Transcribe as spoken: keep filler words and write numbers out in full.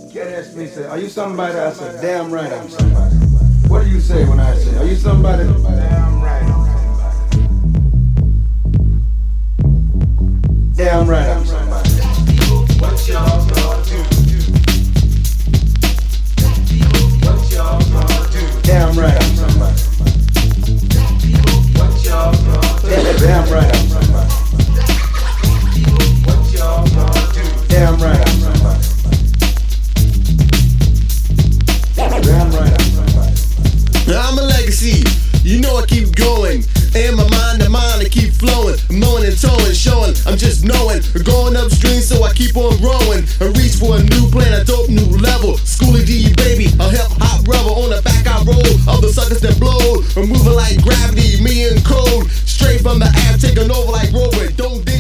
Can't ask me, say, are you somebody? I said, damn right I'm somebody. What do you say when I say, are you somebody? Damn right I'm somebody. Damn right I'm somebody. What y'all gonna do? What y'all gonna do? Damn right I'm somebody. What y'all gonna do? Damn right I'm somebody. What y'all gonna do? Damn right I'm somebody. Damn right I'm somebody. I'm a legacy, you know I keep going. In my mind, the mind I keep flowing, mowing and towing, showing, I'm just knowing. Going upstream, so I keep on growing and reach for a new plan, a dope new level. Schoolie D, baby, a hip hop rebel. On the back I roll of the suckers that blow. I'm moving like gravity, me and cold. Straight from the app, taking over like Robert. Don't